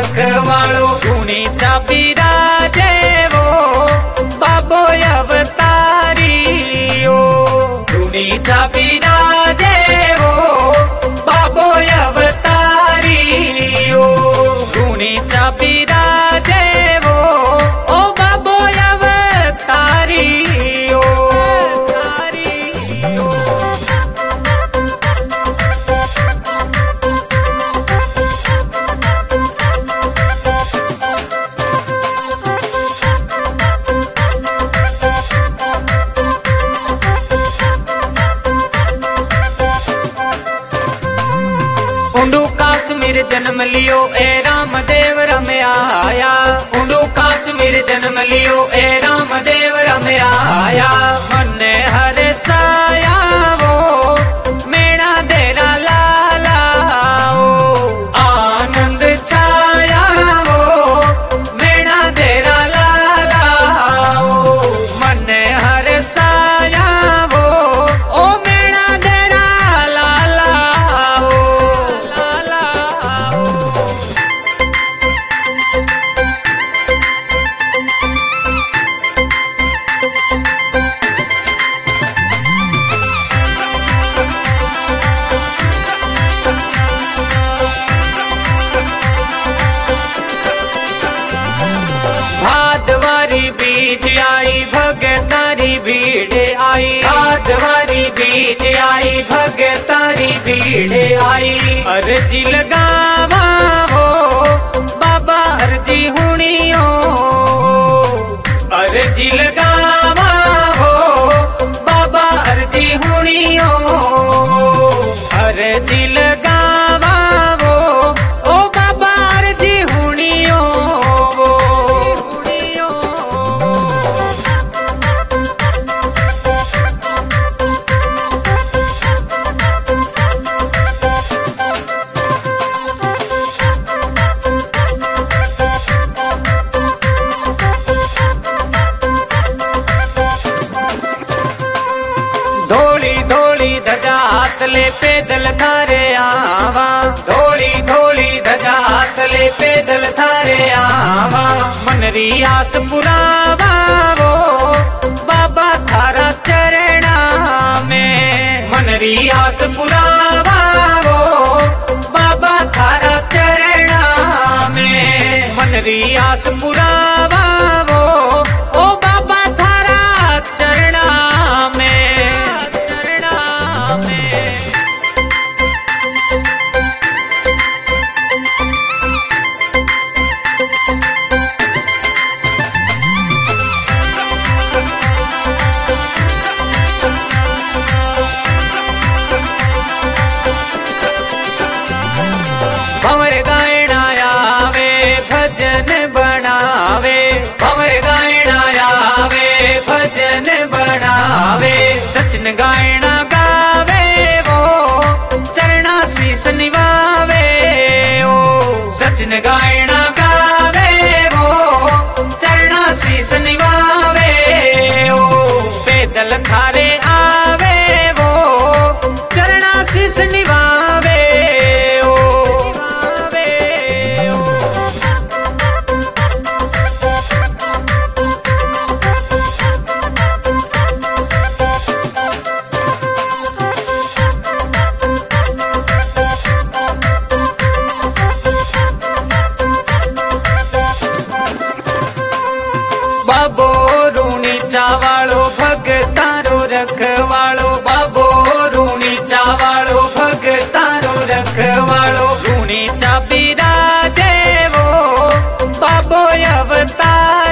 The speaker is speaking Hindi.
रखवालो गुणी चाबी राजेवो बाबो अवतारियो गुणी चाबी राजेवो बाबो अवतारियो गुणी चाबी राजेवो ओ बाबो अवतारियो ऊंडू काश्मीर जन्म लियो ए रामदेव रमया आया ऊंडू काश्मीर जन्म लियो ए रामदेव रमया आया मन हर साया वो मेरा देरा लाला ओ आनंद छाया वो मेरा देरा लाला ओ मन हर साया वो ओ मेरा देरा लाला ओ भादवारी बीज आई भगतारी भीड़ आई भादवारी बीज आई भगतारी भीड़ आई अर्जी लगावा हो बाबा अर्जी हुनियो अर्जी लगावा हो बाबा अर्जी हुनियो अर्जी लगावा हो ओ बाबा अर्जी हुनियो धोली धोली धजा हाथ ले पैदल थारे आवा धोली धोली धजा हाथ ले पैदल थारे आवा मनरी आस पुरावा वो बाबा थारा चरणा में मनरी आस पुरावा वो बाबा थारा चरणा में मनरी आस पुरावा वो ओ बाबा थारा चरणा में भंवर गायना आवे भजन बनावे भंवर गायना आवे भजन बनावे सचन गायना गावे वो चरणा शीस निभावे ओ सचन गायना गावे वो चरणा शीस निभावे ओ पैदल थारे आवे वो चरणा शीस निभावे बाबो रूणी चावालो भगतारो रखवालो बाबो रूणी चावालो भगतारो रखवालो रूणी चाबी राजेवो बाबो अवतार